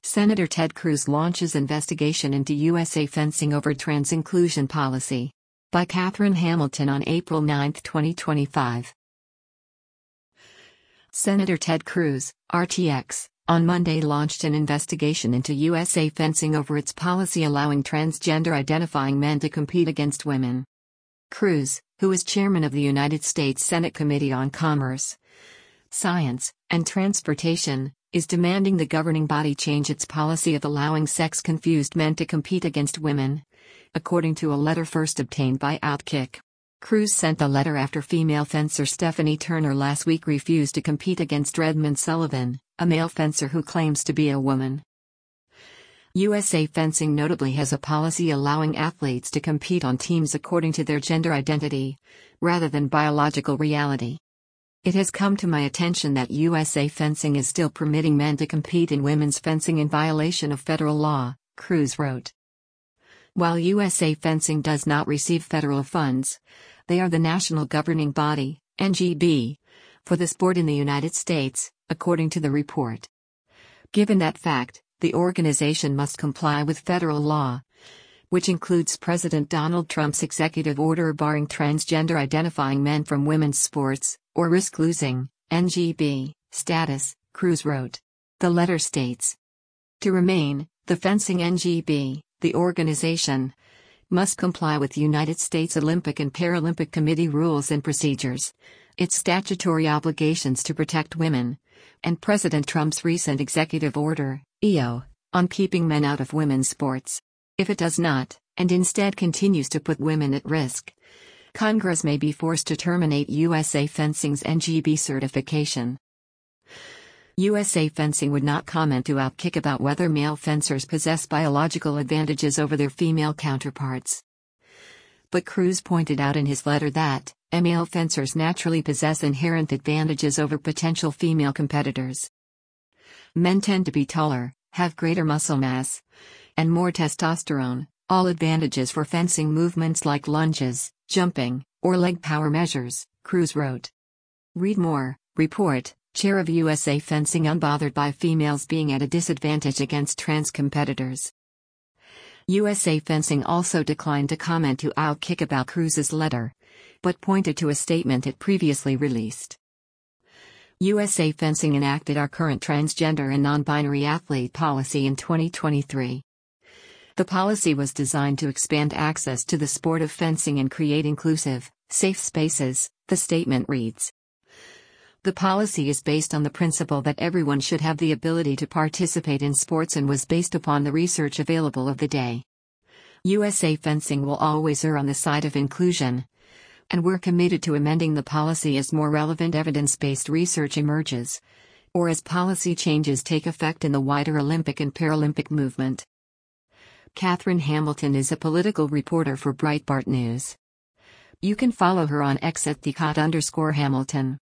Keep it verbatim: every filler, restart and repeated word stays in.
Senator Ted Cruz launches investigation into U S A fencing over trans inclusion policy. By Catherine Hamilton on April ninth, twenty twenty-five. Senator Ted Cruz, R T X, on Monday launched an investigation into U S A fencing over its policy allowing transgender-identifying men to compete against women. Cruz, who is chairman of the United States Senate Committee on Commerce, Science, and Transportation, is demanding the governing body change its policy of allowing sex-confused men to compete against women, according to a letter first obtained by Outkick. Cruz sent the letter after female fencer Stephanie Turner last week refused to compete against Redmond Sullivan, a male fencer who claims to be a woman. U S A Fencing notably has a policy allowing athletes to compete on teams according to their gender identity, rather than biological reality. It has come to my attention that U S A Fencing is still permitting men to compete in women's fencing in violation of federal law, Cruz wrote. While U S A Fencing does not receive federal funds, they are the national governing body, N G B, for the sport in the United States, according to the report. Given that fact, the organization must comply with federal law, which includes President Donald Trump's executive order barring transgender-identifying men from women's sports, or risk losing N G B status, Cruz wrote. The letter states, to remain, the fencing N G B, the organization, must comply with United States Olympic and Paralympic Committee rules and procedures, its statutory obligations to protect women, and President Trump's recent executive order, E O, on keeping men out of women's sports. If it does not, and instead continues to put women at risk, Congress may be forced to terminate U S A Fencing's N G B certification. U S A Fencing would not comment to Outkick about whether male fencers possess biological advantages over their female counterparts. But Cruz pointed out in his letter that, male fencers naturally possess inherent advantages over potential female competitors. Men tend to be taller, have greater muscle mass, and more testosterone, all advantages for fencing movements like lunges, jumping, or leg power measures, Cruz wrote. Read more, report, chair of U S A Fencing unbothered by females being at a disadvantage against trans competitors. U S A Fencing also declined to comment to Outkick about Cruz's letter, but pointed to a statement it previously released. U S A Fencing enacted our current transgender and non-binary athlete policy in twenty twenty-three. The policy was designed to expand access to the sport of fencing and create inclusive, safe spaces, the statement reads. The policy is based on the principle that everyone should have the ability to participate in sports and was based upon the research available of the day. U S A Fencing will always err on the side of inclusion, and we're committed to amending the policy as more relevant evidence-based research emerges, or as policy changes take effect in the wider Olympic and Paralympic movement. Catherine Hamilton is a political reporter for Breitbart News. You can follow her on X at the cot underscore Hamilton.